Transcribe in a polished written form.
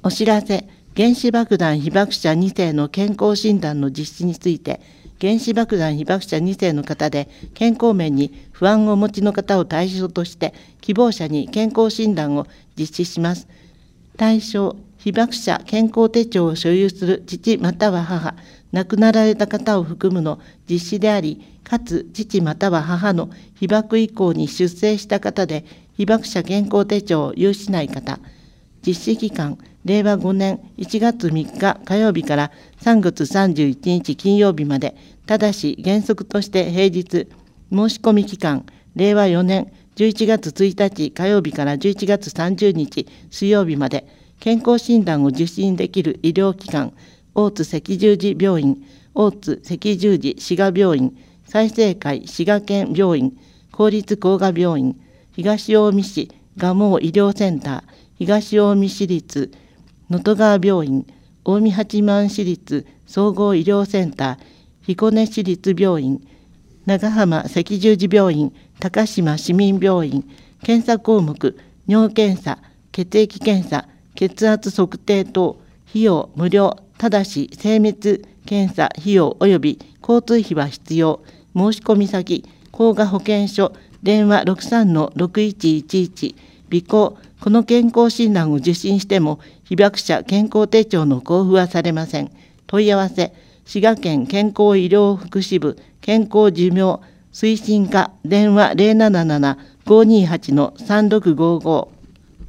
お知らせ、原子爆弾被爆者2世の健康診断の実施について、原子爆弾被爆者2世の方で健康面に不安をお持ちの方を対象として希望者に健康診断を実施します。対象、被爆者健康手帳を所有する父または母、亡くなられた方を含むの実施であり、かつ父または母の被爆以降に出生した方で被爆者健康手帳を有しない方、実施期間、令和5年1月3日火曜日から3月31日金曜日まで、ただし原則として平日、申し込み期間、令和4年11月1日火曜日から11月30日水曜日まで、健康診断を受診できる医療機関、大津赤十字病院、大津赤十字滋賀病院、済生会滋賀県病院、公立工科病院、東近江市蒲生医療センター、東近江市立能登川病院、近江八幡市立総合医療センター、彦根市立病院、長浜赤十字病院、高島市民病院、検査項目、尿検査、血液検査、血圧測定等、費用無料、ただし精密検査費用及び交通費は必要。申し込み先、高賀保健所、電話 63-6111、備考、この健康診断を受診しても被爆者健康手帳の交付はされません。問い合わせ、滋賀県健康医療福祉部健康寿命推進課、電話 077-528-3655